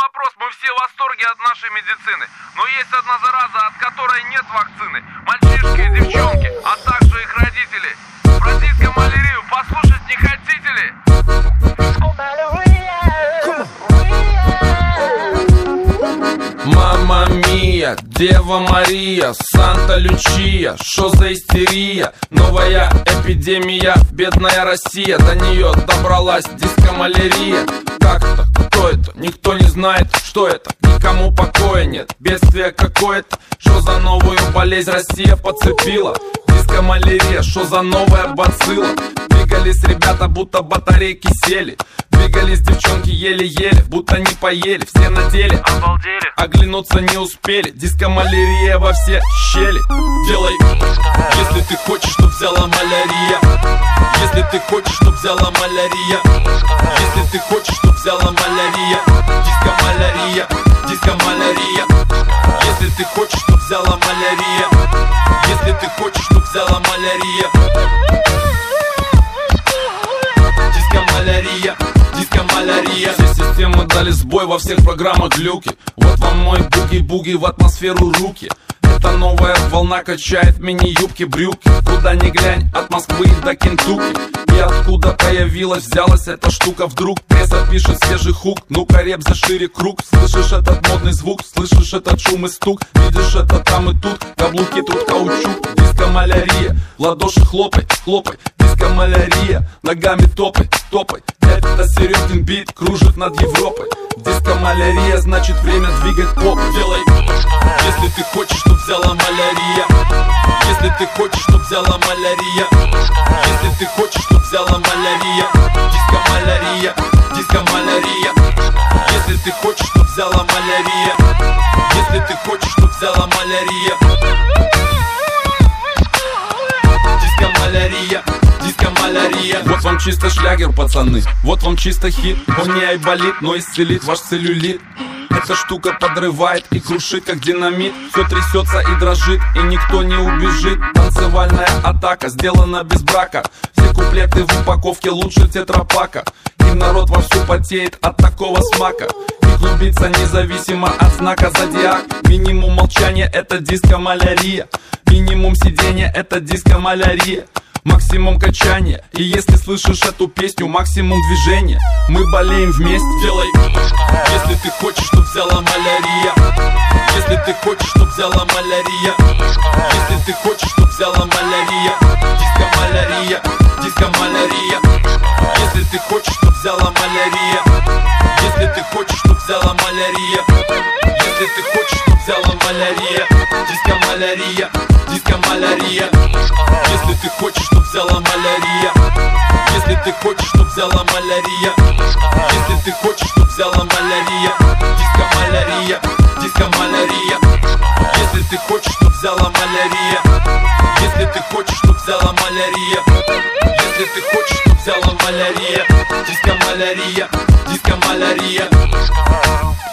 вопрос, мы все в восторге от нашей медицины. Но есть одна зараза, от которой нет вакцины. Мальчишки и девчонки, а также их родители. Про диско-малярию послушать не хотите ли? Мамма мия, Дева Мария, Санта Лючия, шо за истерия? Новая эпидемия, бедная Россия, до нее добралась диско-малярия. Как-то, кто это? Никто не знает, что это. Никому покоя нет, бедствие какое-то. Шо за новую болезнь Россия подцепила? Диско-малярия, шо за новая бацилла? Двигались ребята, будто батарейки сели. Двигались девчонки еле-еле, будто не поели. Все на деле, обалдели, оглянуться не успели. Диско-малярия во все щели. Делай, если ты хочешь, чтоб взяла малярия. Если ты хочешь, чтоб взяла малярия. Если ты хочешь, чтоб взяла малярия. Диско-малярия, диско-малярия. Если ты хочешь, чтоб взяла малярия. Если ты хочешь, чтоб взяла малярия. Диско-малярия, диско-малярия. Все системы дали сбой, во всех программах глюки. Вот вам мой буги-буги в атмосферу руки. Эта новая волна качает мини-юбки, брюки. Куда ни глянь, от Москвы до Кентукки. И откуда появилась, взялась эта штука вдруг. Пресса пишет свежий хук, ну-ка реп шире круг. Слышишь этот модный звук, слышишь этот шум и стук. Видишь это там и тут, каблуки тут каучук. Диско-малярия, ладоши хлопай, хлопай. Диско-малярия, ногами топай, топай. Это Серегин бит, кружит над Европой. Диско-малярия, значит время двигать поп. Делай, если ты хочешь, чтоб взяла малярия. Если ты хочешь, чтоб взяла малярия. Если ты хочешь, чтоб взяла малярия. Диско-малярия, диско-малярия. Если ты хочешь, чтоб взяла малярия. Если ты хочешь, чтоб взяла малярия. Диско-малярия, диско-малярия. Вот вам чисто шлягер, пацаны. Вот вам чисто хит. Он не айболит, но исцелит ваш целлюлит. Эта штука подрывает и крушит, как динамит. Все трясется и дрожит, и никто не убежит. Танцевальная атака, сделана без брака. Все куплеты в упаковке лучше тетрапака. И народ вовсю потеет от такого смака. И клубится независимо от знака зодиак. Минимум молчания — это диско-малярия. Минимум сидения — это диско-малярия. Максимум качания. И если слышишь эту песню, максимум движения. Мы болеем вместе. Делай, если ты хочешь, чтоб взяла малярия. Если ты хочешь, чтоб взяла малярия. Если ты хочешь, чтоб взяла малярия. Диско-малярия, диско-малярия. Если ты хочешь, чтоб взяла малярия. Если ты хочешь, чтоб взяла малярия. Если ты хочешь, чтоб взяла малярия. Диско-малярия, диско-малярия. Если ты хочешь, чтоб взяла малярия. Если ты хочешь, чтоб взяла малярия. Если ты хочешь, чтоб взяла малярия. Диско-малярия, диско-малярия. Если ты хочешь, чтоб взяла малярия. Если ты хочешь, чтоб взяла малярия. Если ты хочешь, чтоб взяла малярия. Диско-малярия, диско-малярия.